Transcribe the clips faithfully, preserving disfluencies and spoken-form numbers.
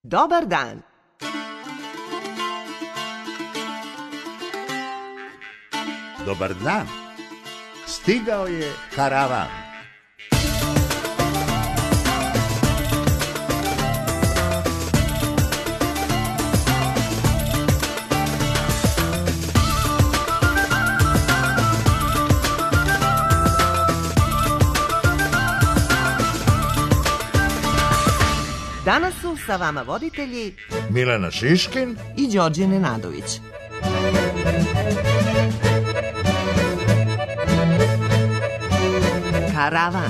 Dobar dan. Dobar dan. Stigao je karavan. Danas su sa vama voditelji Milena Šiškin i Đorđe Nenadović. Karavan.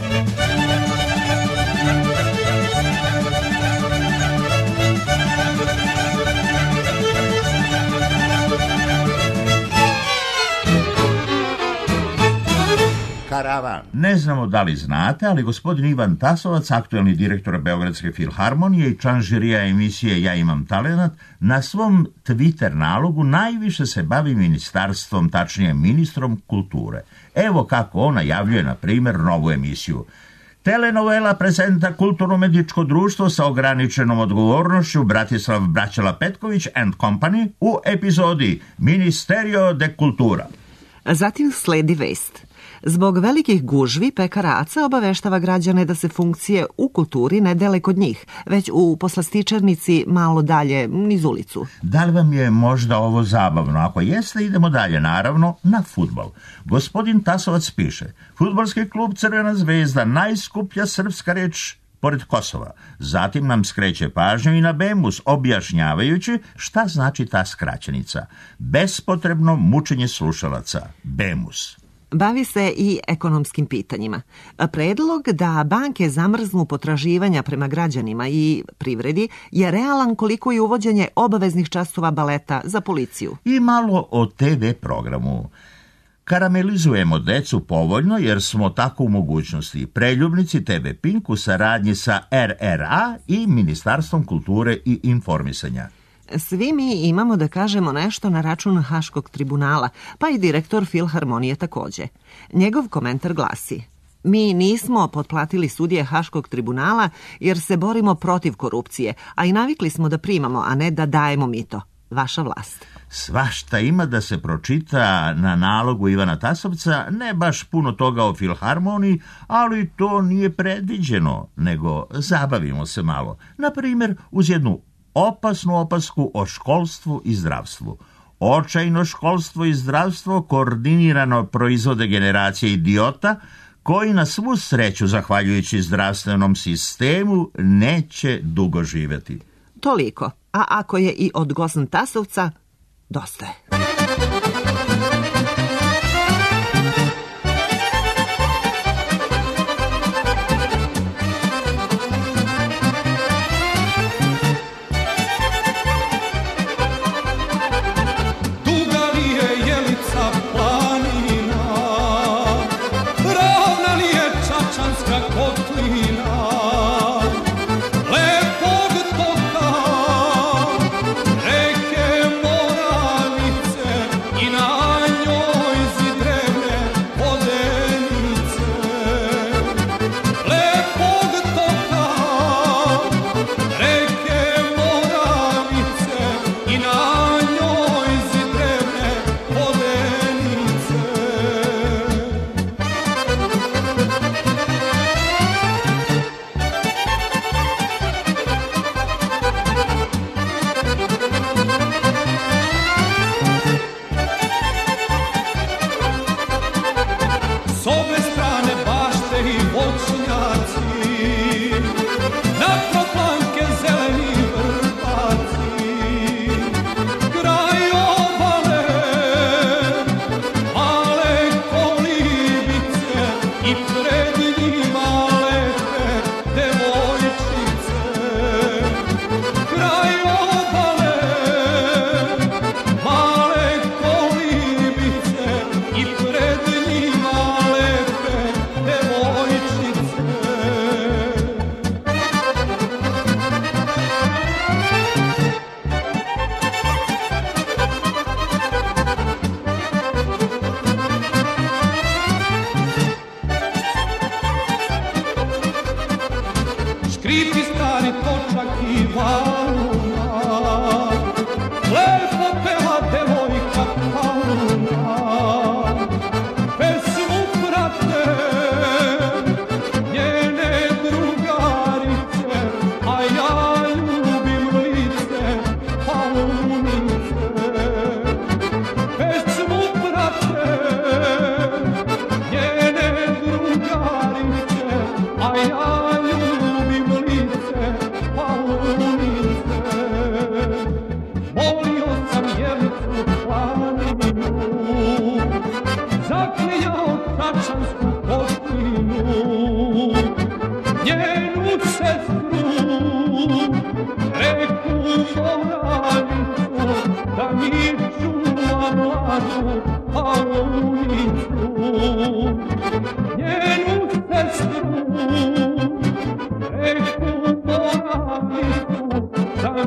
Karavan. Ne znamo da li znate, ali gospodin Ivan Tasovac, aktuelni direktor Beogradske filharmonije i član žirija emisije Ja imam talenat, na svom Twitter nalogu najviše se bavi ministarstvom, tačnije ministrom kulture. Evo kako on najavljuje, na primjer, novu emisiju. Telenovela prezenta Kulturno-medičko društvo sa ograničenom odgovornošću Bratislav Braćala Petković and Company u epizodi Ministerio de Kultura. Zatim sledi vest. Zbog velikih gužvi pekara Aca obaveštava građane da se funkcije u kulturi ne dele kod njih, već u poslastičarnici malo dalje niz ulicu. Da li vam je možda ovo zabavno? Ako jeste, idemo dalje, naravno, na fudbal. Gospodin Tasovac piše: fudbalski klub Crvena zvezda, najskuplja srpska reč pored Kosova. Zatim nam skreće pažnju i na Bemus, objašnjavajući šta znači ta skraćenica. Bespotrebno mučenje slušalaca. Bemus. Bavi se i ekonomskim pitanjima. Predlog da banke zamrznu potraživanja prema građanima i privredi je realan koliko i uvođenje obaveznih časova baleta za policiju. I malo o te ve programu. Karamelizujemo decu povoljno jer smo tako u mogućnosti. Preljubnici te ve Pink u saradnji sa er er a i Ministarstvom kulture i informisanja. Svi mi imamo da kažemo nešto na račun Haškog tribunala, pa i direktor filharmonije takođe. Njegov komentar glasi: mi nismo potplatili sudije Haškog tribunala jer se borimo protiv korupcije, a i navikli smo da primamo, a ne da dajemo mito. Vaša vlast. Svašta ima da se pročita na nalogu Ivana Tasovca, ne baš puno toga o filharmoniji, ali to nije predviđeno, nego zabavimo se malo. Na primjer, uz jednu opasnu opasku o školstvu i zdravstvu. Očajno školstvo i zdravstvo koordinirano proizvode generacije idiota koji na svu sreću, zahvaljujući zdravstvenom sistemu, neće dugo živjeti. Toliko. A ako je i od Gosn Tasovca, dosta je.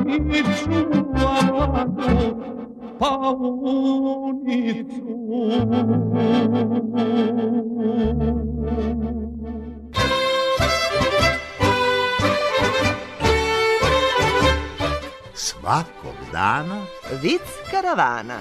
i čuvanu paunicu. Svakog dana Vic karavana.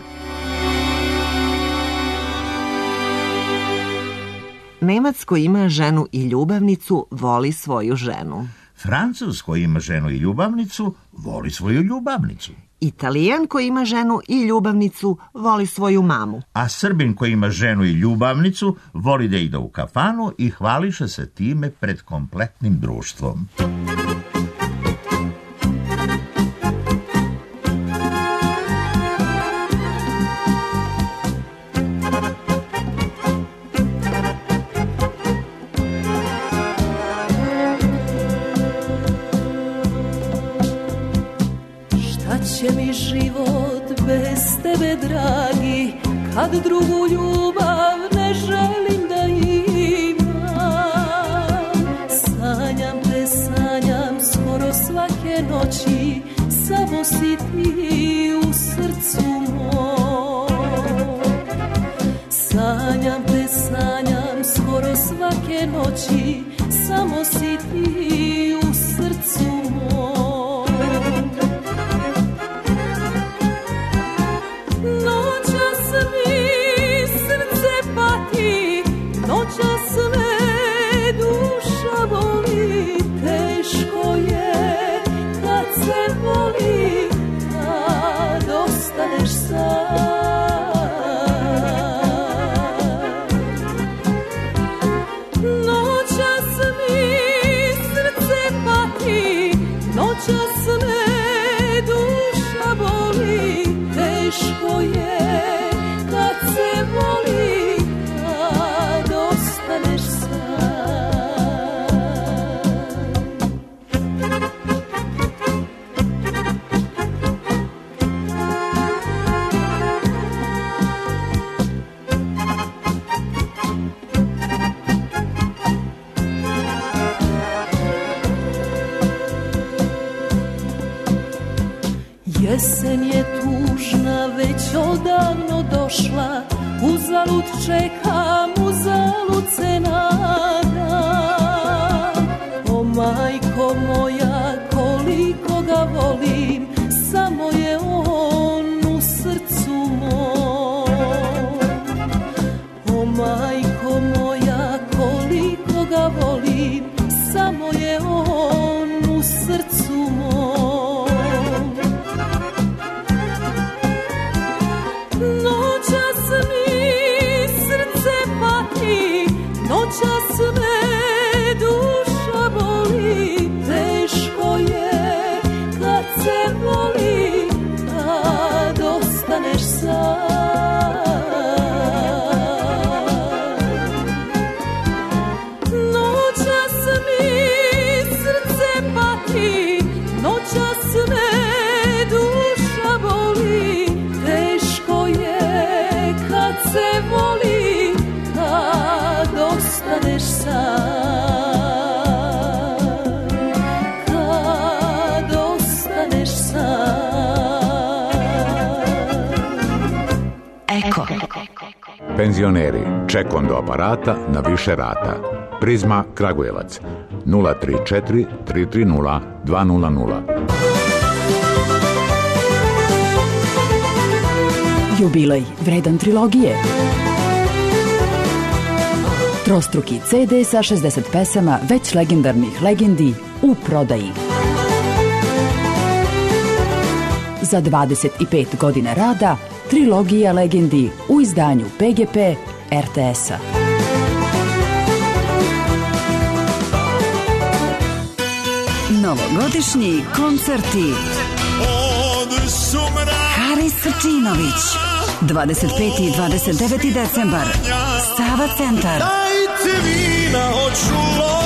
Nemac koji ima ženu i ljubavnicu voli svoju ženu. Francuz koji ima ženu i ljubavnicu voli svoju ljubavnicu. Italijan koji ima ženu i ljubavnicu voli svoju mamu. A Srbin koji ima ženu i ljubavnicu voli da ide u kafanu i hvališe se time pred kompletnim društvom. Će mi život bez tebe, dragi, kad drugu ljubav ne želim da imam. Sanjam te, sanjam skoro svake noći, samo si ti u srcu mom. Sanjam te, sanjam skoro svake noći, samo si ti u srcu mom. Jesen je tužna, već odavno došla, uzalud čekam, uzalud se nadam. O majko moja, koliko ga volim, samo je on u srcu mom. O majko moja, koliko ga volim, samo je on u srcu mom. Noćas me duša boli, teško je kad se voli, kad ostaneš sam. Noćas mi srce pati, noćas me duša boli, teško je kad se voli, ostaneš sam, kad ostaneš sam. Eko. Penzioneri, ček do aparata na više rata. Prizma Kragujevac nula tri četiri tri tri nula dva nula nula. Jubilej vredan trilogije. Trostruki ce de sa šezdeset pesama već legendarnih legendi u prodaji. Za dvadeset pet godina rada, trilogija legendi u izdanju pe ge pe er te es-a. Novogodišnji koncerti. Haris Srčinović. dvadeset peti i dvadeset deveti decembar. Sava centar. Vina očulo,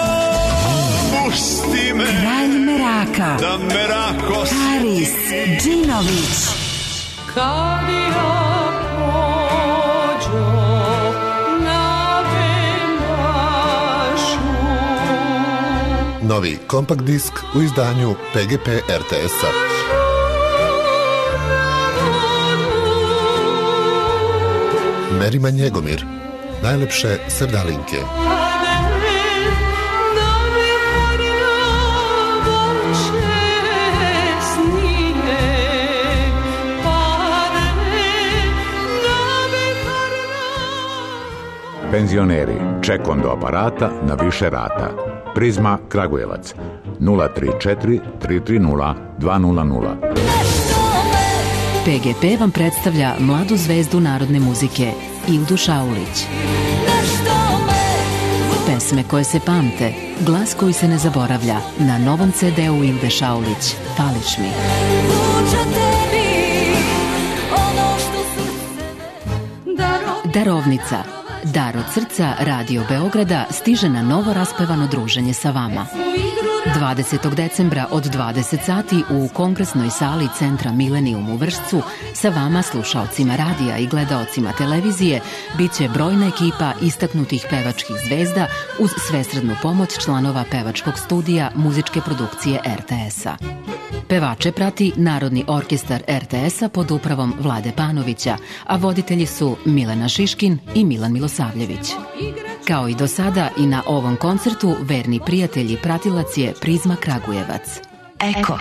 pusti me, Kralj meraka, da merako Haris Džinović. Kad ja pođo na venašu. U Novi kompakt disk u izdanju P G P R T S-a. Merima Njegomir, najlepše sevdalinke. Penzioneri, ček do aparata na više rata. Prizma Kragujevac nula tri četiri tri tri nula dva nula nula. P G P vam predstavlja mladu zvezdu narodne muzike Ildu Šaulić. Pesme koje se pamte, glas koji se ne zaboravlja, na novom ce de u Ilde Šaulić, Fališ mi. Darovnica. Dar od srca Radio Beograda stiže na novo raspevano druženje sa vama. dvadesetog decembra od dvadeset sati u kongresnoj sali Centra Milenijum u Vršcu sa vama, slušaocima radija i gledaocima televizije, bit će brojna ekipa istaknutih pevačkih zvezda uz svesrednu pomoć članova pevačkog studija muzičke produkcije er te es-a. Pevače prati Narodni orkestar er te es-a pod upravom Vlade Panovića, a voditelji su Milena Šiškin i Milan Milosavljević. Kao i do sada i na ovom koncertu verni prijatelji pratilac je Prizma Kragujevac. Eko.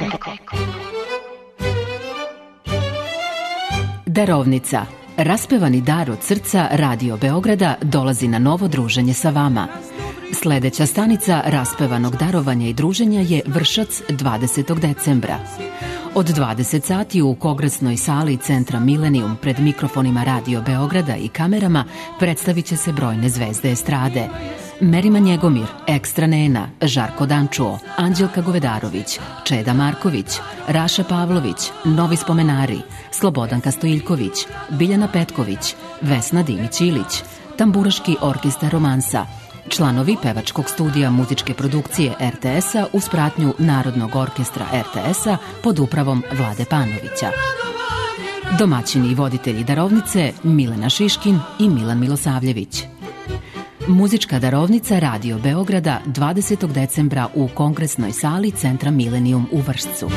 Darovnica. Raspevani dar od srca Radio Beograda dolazi na novo druženje sa vama. Sledeća stanica raspevanog darovanja i druženja je Vršac dvadesetog decembra. Od dvadeset sati u kongresnoj sali Centra Milenijum pred mikrofonima Radio Beograda i kamerama predstavit će se brojne zvezde estrade. Merima Njegomir, Ekstra Nena, Žarko Dančuo, Anđelka Govedarović, Čeda Marković, Raša Pavlović, Novi spomenari, Slobodanka Stojiljković, Biljana Petković, Vesna Dimić-Ilić, Tamburaški orkestar Romansa, članovi pevačkog studija muzičke produkcije er te es-a uz pratnju Narodnog orkestra er te es-a pod upravom Vlade Panovića. Domaćini i voditelji darovnice Milena Šiškin i Milan Milosavljević. Muzička darovnica Radio Beograda dvadesetog decembra u kongresnoj sali Centra Milenijum u Vršcu.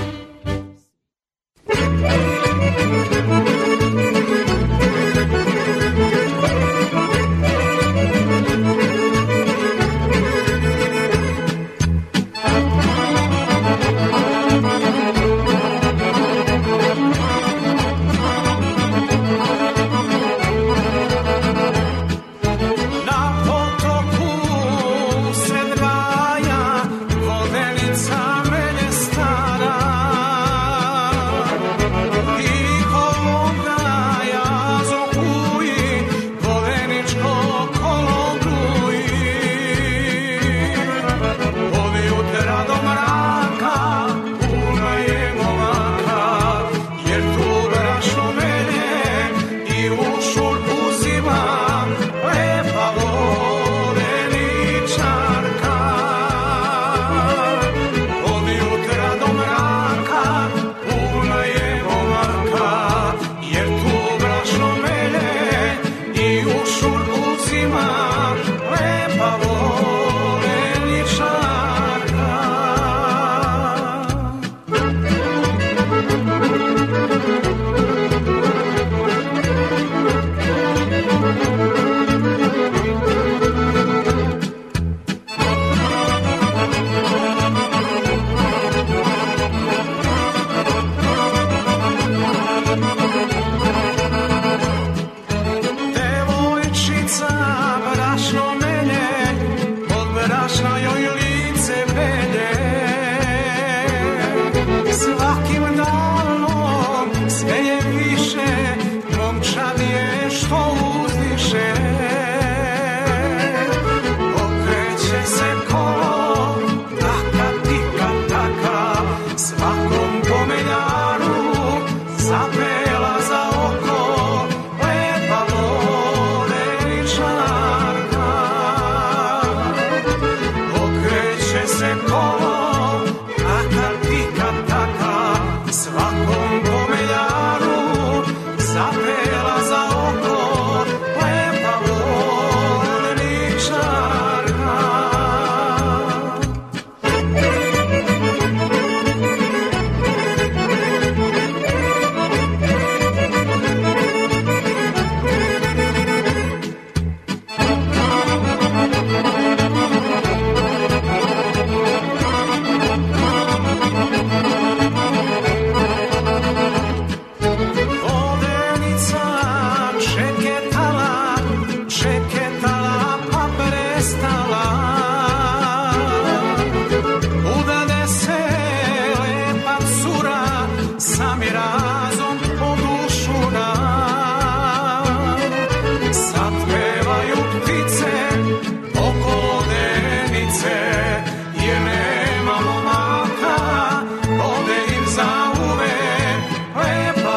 sami razum u dušu nam. Sad pevaju ptice oko vodenice, jer nema momaka, ode im zauvek lepa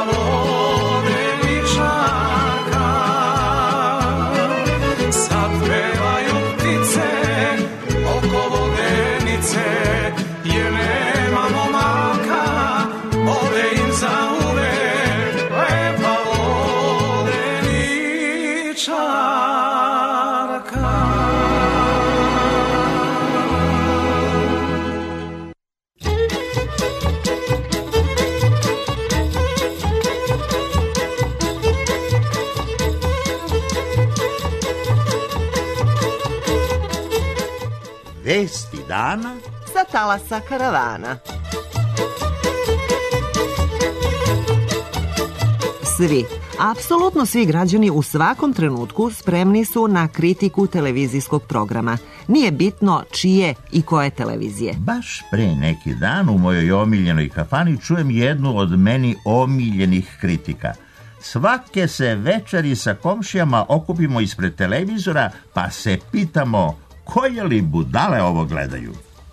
vodeničarka. Sad pevaju ptice oko vodenice, jer nema momaka, ode im zauvek lepa vodeničarka. Vesti dana Sa talasa karavana. Svi, apsolutno svi građani u svakom trenutku spremni su na kritiku televizijskog programa. Nije bitno čije i koje televizije. Baš pre neki dan u mojoj omiljenoj kafani čujem jednu od meni omiljenih kritika. Svake se večeri sa komšijama okupimo ispred televizora pa se pitamo koje li budale ovo gledaju.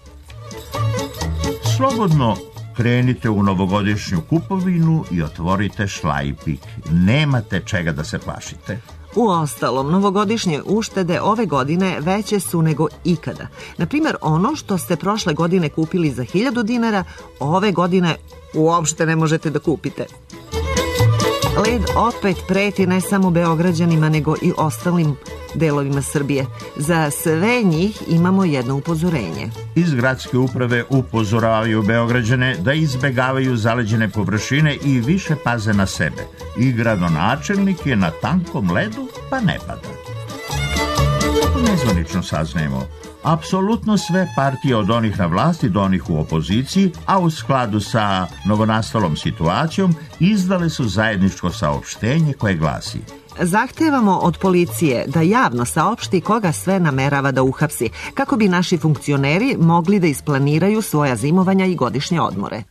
Slobodno krenite u novogodišnju kupovinu i otvorite šlajpik. Nemate čega da se plašite. Uostalom, novogodišnje uštede ove godine veće su nego ikada. Naprimjer, ono što ste prošle godine kupili za hiljadu dinara, ove godine uopšte ne možete da kupite. Led opet preti ne samo Beograđanima, nego i ostalim delovima Srbije. Za sve njih imamo jedno upozorenje. Iz gradske uprave upozoravaju Beograđane da izbegavaju zaleđene površine i više paze na sebe. I gradonačelnik je na tankom ledu, pa ne pada. Nezvanično saznajemo. Apsolutno sve partije od onih na vlasti do onih u opoziciji, a u skladu sa novonastalom situacijom, izdale su zajedničko saopštenje koje glasi: Zahtevamo od policije da javno saopšti koga sve namerava da uhapsi, kako bi naši funkcioneri mogli da isplaniraju svoja zimovanja i godišnje odmore.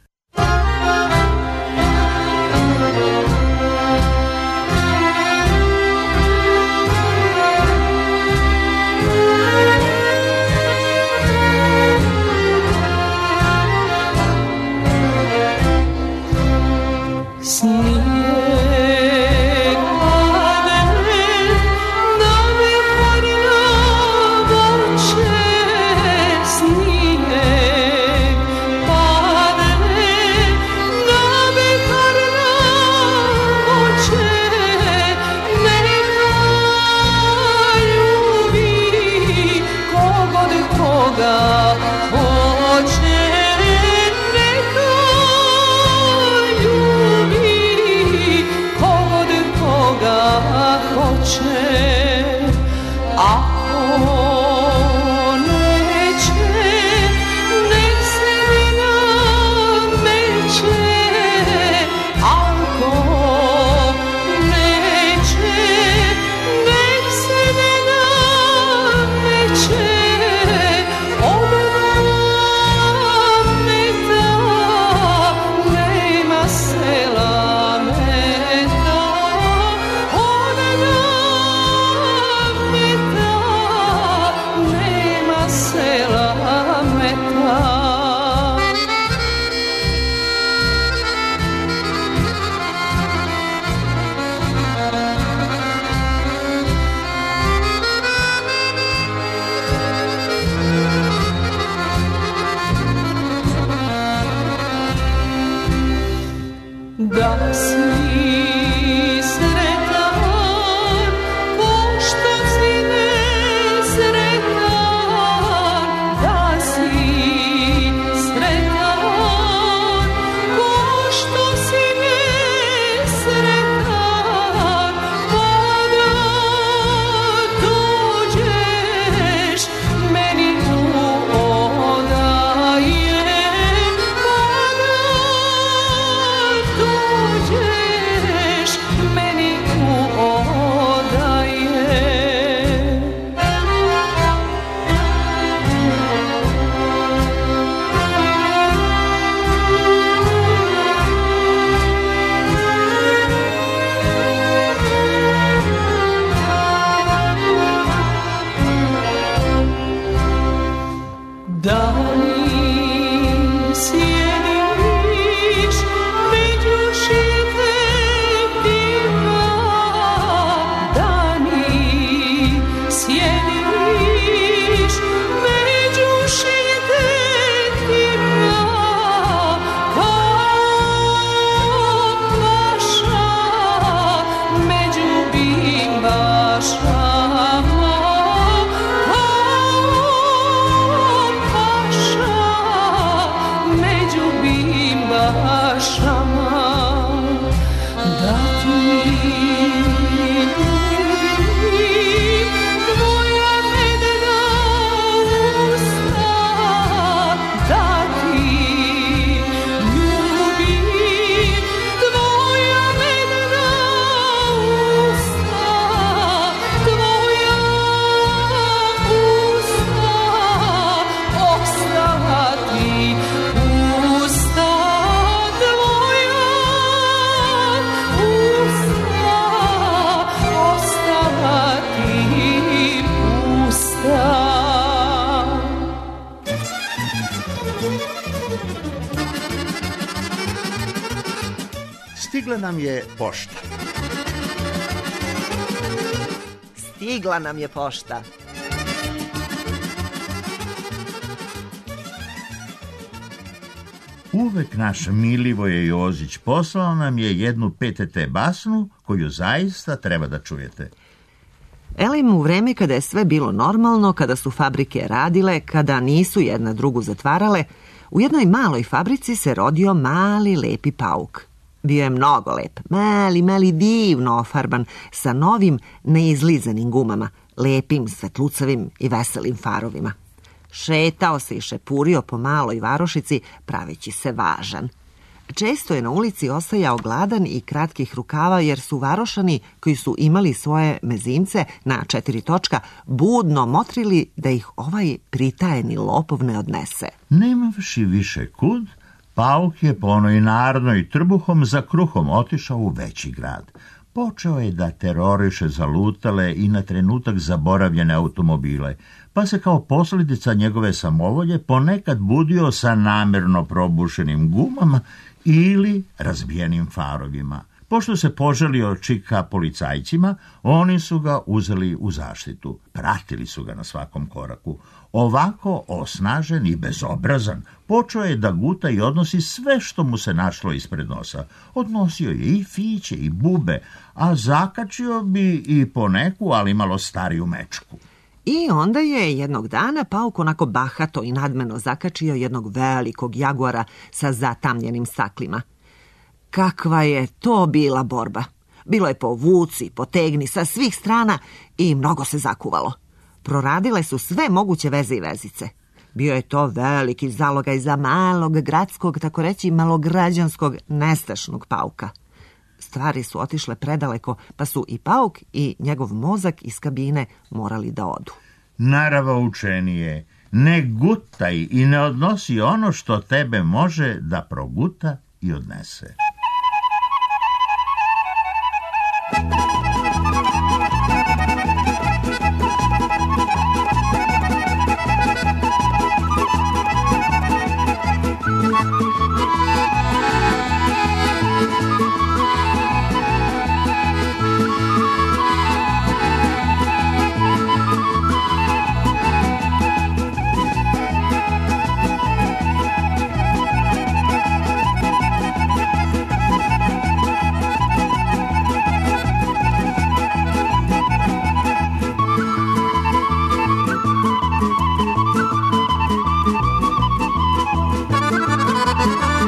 Yeah. čašama da ti tvoja medena usta, da ti ljubim tvoja medena usta, tvoja usta, ostala ti usta, tvoja usta, ostala ti usta. Stigla nam je pošta. Stigla nam je pošta. Uvek naš Milivoje Jozić poslao nam je jednu P T T basnu koju zaista treba da čujete. Elim, u vreme kada je sve bilo normalno, kada su fabrike radile, kada nisu jedna drugu zatvarale, u jednoj maloj fabrici se rodio mali lepi pauk. Bio je mnogo lep, mali, mali, divno ofarban, sa novim, neizlizanim gumama, lepim, svetlucavim i veselim farovima. Šetao se i šepurio po maloj varošici, praveći se važan. Često je na ulici ostajao gladan i kratkih rukava, jer su varošani, koji su imali svoje mezimce na četiri točka, budno motrili da ih ovaj pritajeni lopov ne odnese. Nemavši više kud, pauk je po onoj narodnoj trbuhom za kruhom otišao u veći grad. Počeo je da teroriše zalutale i na trenutak zaboravljene automobile, pa se kao posljedica njegove samovolje ponekad budio sa namerno probušenim gumama ili razbijenim farovima. Pošto se poželio čika policajcima, oni su ga uzeli u zaštitu. Pratili su ga na svakom koraku. Ovako osnažen i bezobrazan, počeo je da guta i odnosi sve što mu se našlo ispred nosa. Odnosio je i fiće i bube, a zakačio bi i poneku, ali malo stariju mečku. I onda je jednog dana pauk onako bahato i nadmeno zakačio jednog velikog jaguara sa zatamljenim staklima. Kakva je to bila borba! Bilo je povuci, potegni sa svih strana i mnogo se zakuvalo. Proradile su sve moguće veze i vezice. Bio je to veliki zalogaj za malog gradskog, tako reći malograđanskog, nestašnog pauka. Stvari su otišle predaleko, pa su i pauk i njegov mozak iz kabine morali da odu. Narava učenije, ne gutaj i ne odnosi ono što tebe može da proguta i odnese. Thank you.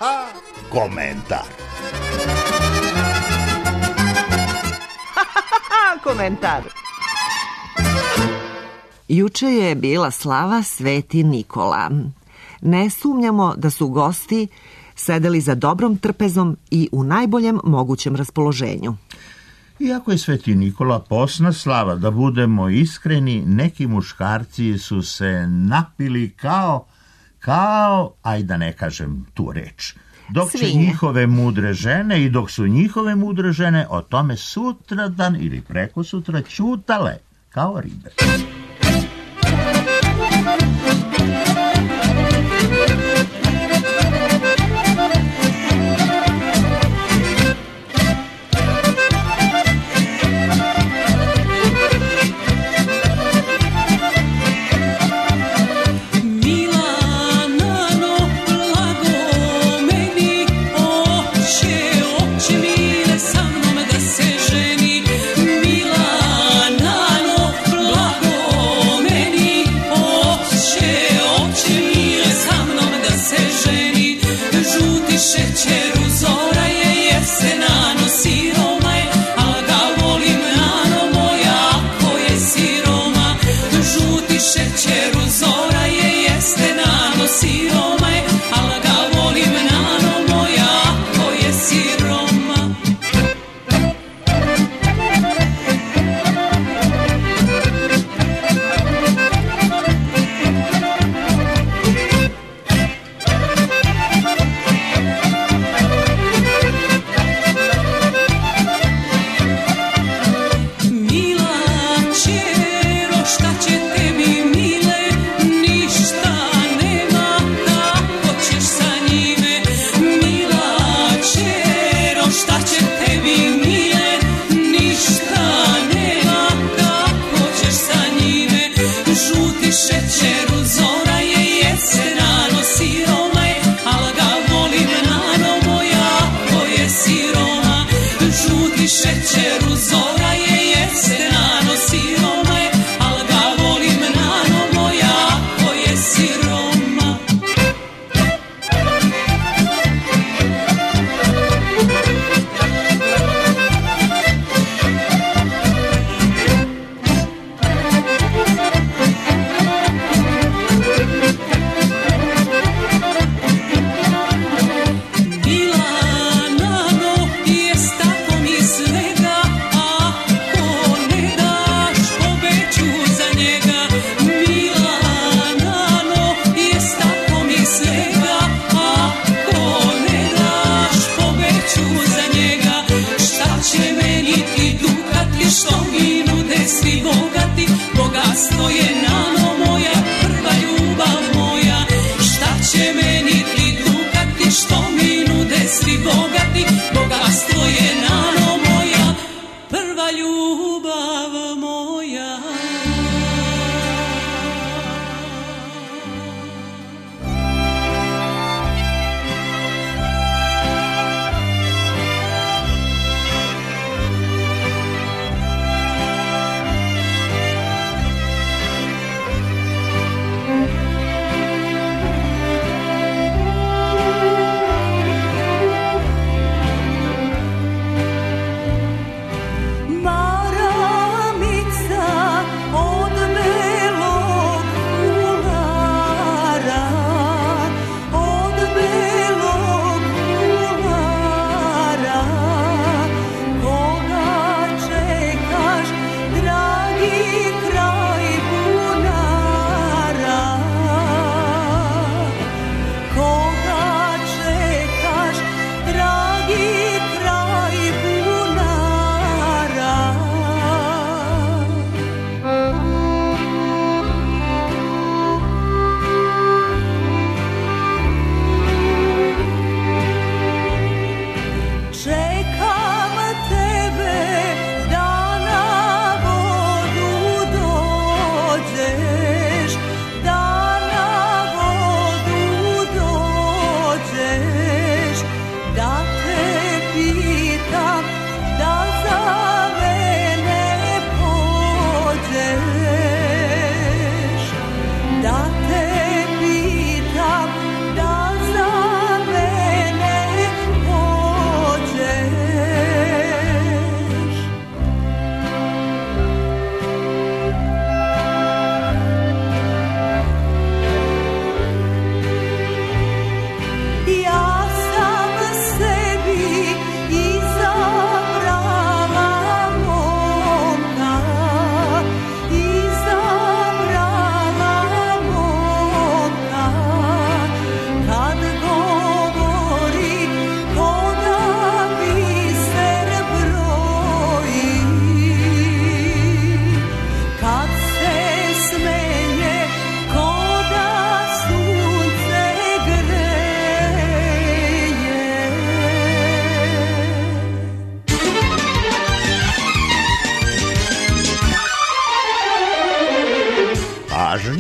Komentar. Komentar. Juče je bila slava Sveti Nikola. Ne sumnjamo da su gosti sedeli za dobrom trpezom i u najboljem mogućem raspoloženju. Iako je Sveti Nikola posna slava, da budemo iskreni, neki muškarci su se napili kao, kao, aj da ne kažem tu reč. Dok će Svinje. njihove mudre žene i dok su njihove mudre žene o tome sutradan ili preko sutra ćutale kao ribe.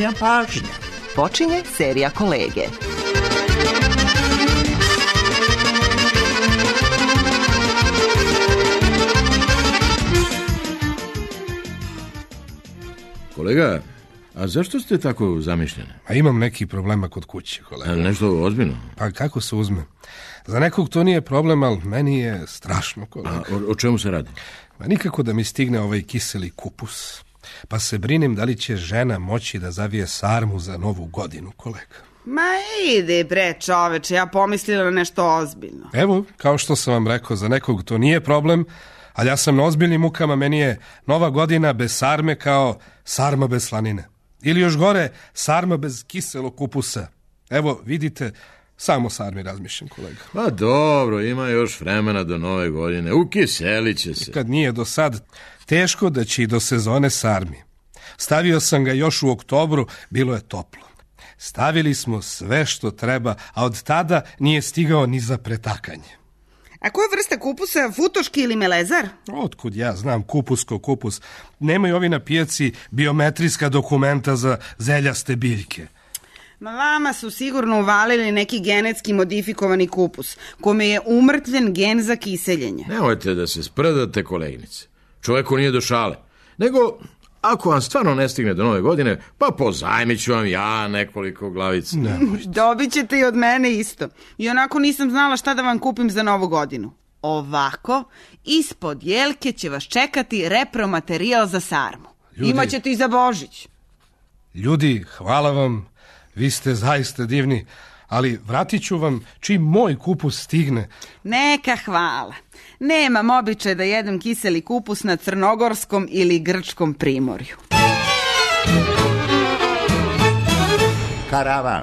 Važnja pažnja. Počinje serija Kolege. Kolega, a zašto ste tako zamišljeni? A imam neki problema kod kuće, kolega. A nešto ozbiljno? Pa kako se uzme? Za nekog to nije problem, ali meni je strašno, kolega. A o, o čemu se radi? Ma nikako da mi stigne ovaj kiseli kupus. Pa se brinem da li će žena moći da zavije sarmu za novu godinu, kolega. Ma ide bre čoveče, ja pomislila na nešto ozbiljno. Evo, kao što sam vam rekao, za nekog to nije problem, ali ja sam na ozbiljnim mukama, meni je nova godina bez sarme kao sarma bez slanine. Ili još gore, sarma bez kiselog kupusa. Evo, vidite, samo sarmi razmišljam, kolega. Pa dobro, ima još vremena do nove godine, ukiselit će se. Kad nije do sad, teško da će i do sezone sarmi. Stavio sam ga još u oktobru, bilo je toplo. Stavili smo sve što treba, a od tada nije stigao ni za pretakanje. A koja vrsta kupusa, futoški ili melezar? Otkud ja znam kupus ko kupus. Nemaju ovi na pijaci biometrijska dokumenta za zeljaste biljke. Ma vama su sigurno uvalili neki genetski modifikovani kupus, kome je umrtvljen gen za kiseljenje. Nemojte da se sprdate, koleginice. Čoveku nije do šale. Nego, ako vam stvarno ne stigne do nove godine, pa pozajmit ću vam ja nekoliko glavica. Ne, dobit ćete i od mene isto. I onako nisam znala šta da vam kupim za novu godinu. Ovako, ispod jelke će vas čekati repromaterijal za sarmu. Ljudi, imaćete i za Božić. Ljudi, hvala vam, vi ste zaista divni, ali vratit ću vam čim moj kupus stigne. Neka hvala. Nemam običaj da jedem kiseli kupus na crnogorskom ili grčkom primorju. Karavan.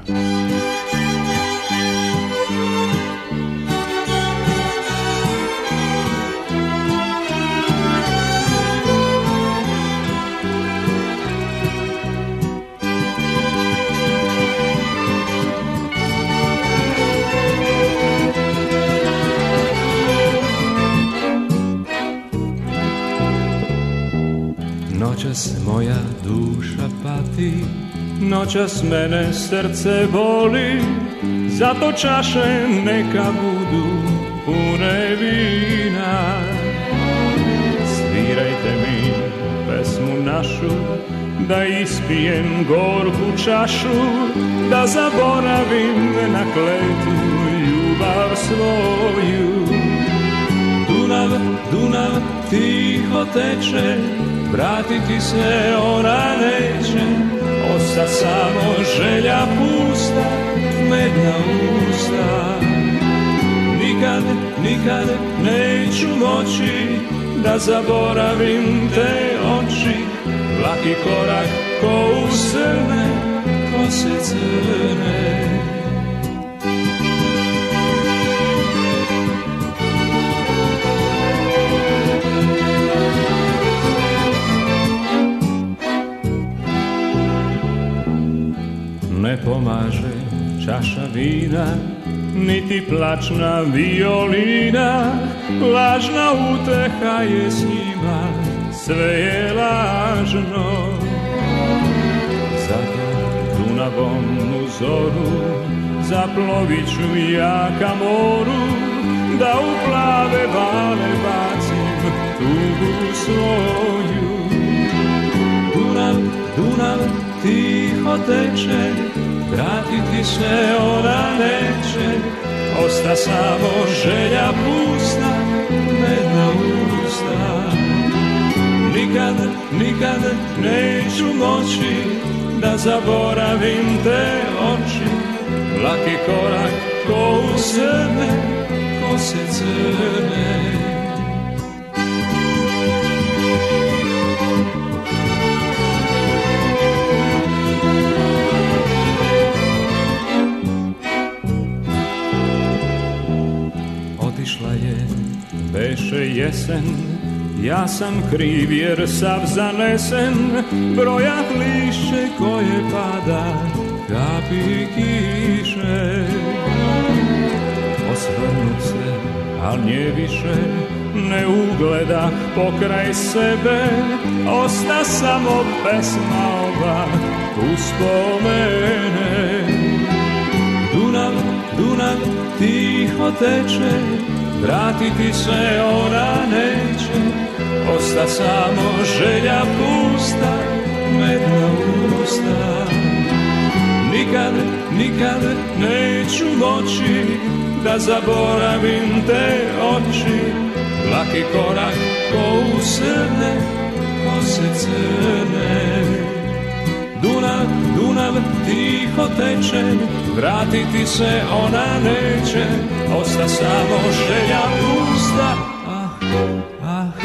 Noćas moja duša pati, noćas mene srce boli, zato čaše neka budu pune vina. Svirajte mi pesmu našu, da ispijem gorku čašu, da zaboravim na kletu ljubav svoju. Dunav, Dunav tiho teče, vratiti se ona neće, osta samo želja pusta, medna usta. Nikad, nikad neću moći da zaboravim te oči, laki korak ko u srne, kose crne. Ne pomaže čaša vina, niti plačna violina, lažna uteha je s njima, sve je lažno. Zato Dunavom u zoru zaplovit ću ja ka moru, da u plave vale bacim tugu svoju. Dunav, Dunav tiho teče, vratiti se ona neće, osta samo želja pusta, medna usta. Nikad, nikad neću moći da zaboravim te oči, laki korak ko u srne, kose crne. Otišla je, beše jesen, ja sam kriv jer sav zanesen, brojat lišće koje pada, kapi kiše. Osvrnut se, al nje više, ne ugledah pokraj sebe, osta samo pesma ova uspomene. Dunav, Dunav tiho teče, vratiti se ona neće, osta samo želja pusta, medna usta. Nikad, nikad neću moći da zaboravim te oči, laki korak ko usrne, kose crne. Dunav, Dunav tiho teče, vratiti se ona neće, osta samo želja pusta, ah, ah, ah.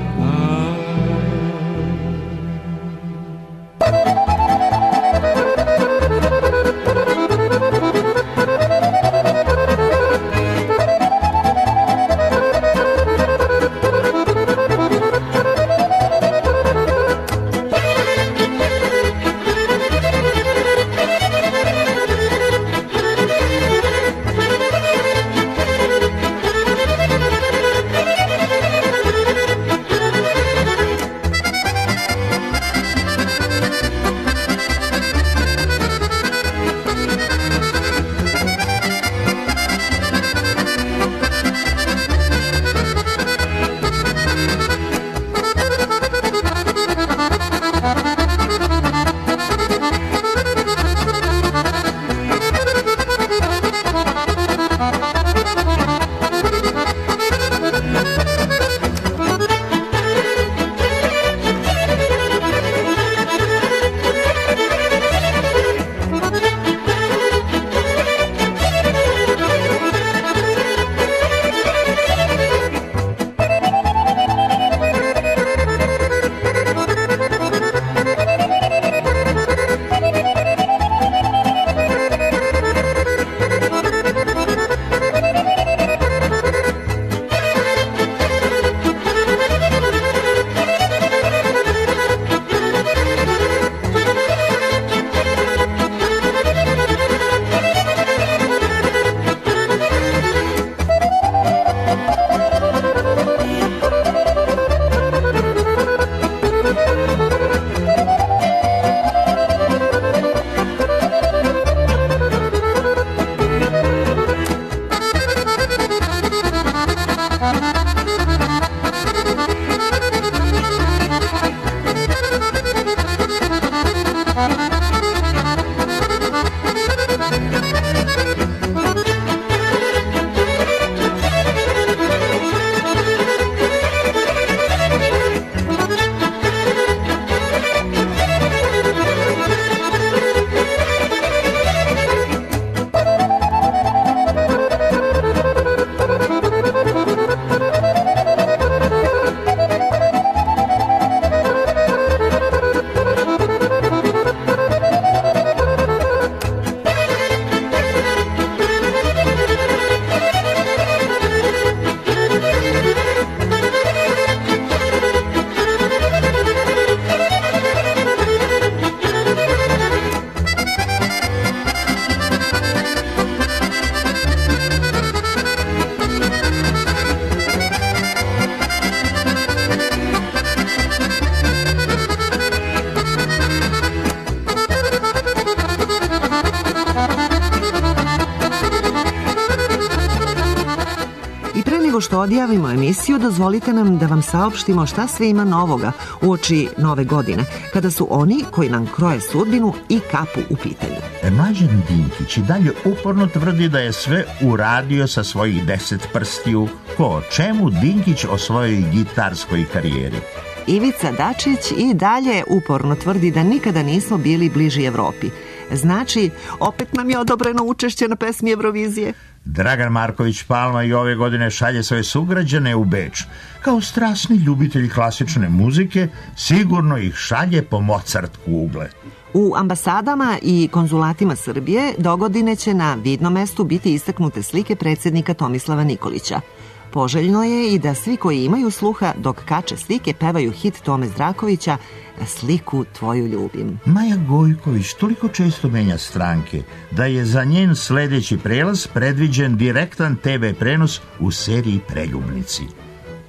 što odjavimo emisiju, dozvolite nam da vam saopštimo šta sve ima novoga uoči nove godine, kada su oni koji nam kroje sudbinu i kapu u pitanju. E, Mlađan Dinkić i dalje uporno tvrdi da je sve uradio sa svojih deset prstiju. Ko o čemu? Dinkić o svojoj gitarskoj karijeri. Ivica Dačić i dalje uporno tvrdi da nikada nismo bili bliži Evropi. Znači, opet nam je odobreno učešće na pesmi Eurovizije. Dragan Marković Palma i ove godine šalje svoje sugrađane u Beč. Kao strasni ljubitelji klasične muzike, sigurno ih šalje po Mozart kugle. U ambasadama i konzulatima Srbije dogodine će na vidnom mestu biti istaknute slike predsjednika Tomislava Nikolića. Poželjno je i da svi koji imaju sluha dok kače slike pevaju hit Tome Zdrakovića Sliku tvoju ljubim. Maja Gojković toliko često menja stranke da je za njen sljedeći prelaz predviđen direktan te ve prenos u seriji Preljubnici.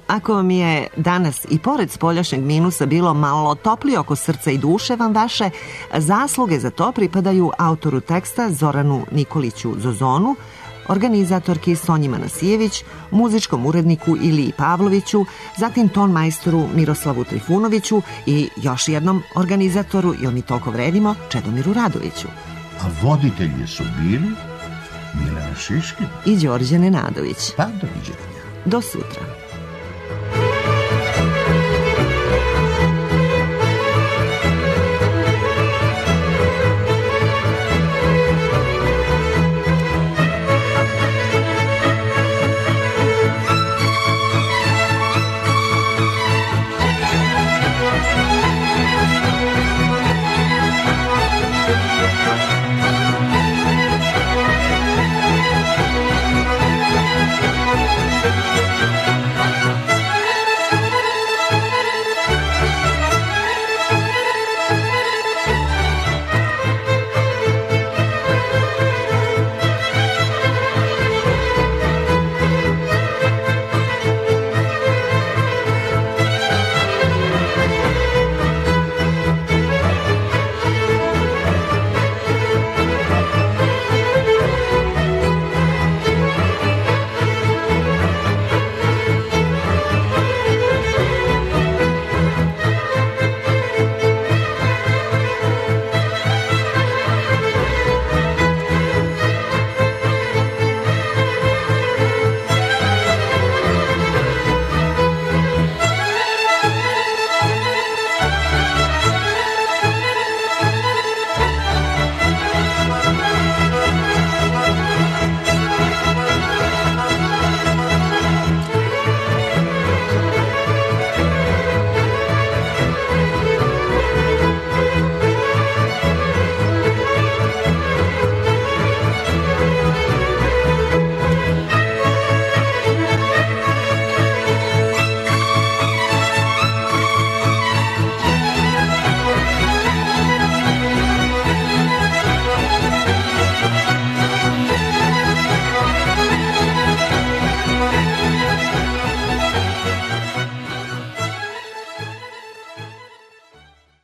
Ako mi je danas i pored spoljašnjeg minusa bilo malo toplije oko srca i duše vam vaše, zasluge za to pripadaju autoru teksta Zoranu Nikoliću Zozonu, organizatorki Sonji Manasijević, muzičkom uredniku Iliji Pavloviću, zatim ton majstoru Miroslavu Trifunoviću i još jednom organizatoru, jel mi toliko vredimo, Čedomiru Radoviću. A voditelji su bili Milena Šiškin i Đorđe Nenadović. Pa doviđenja. Do sutra. Thank you.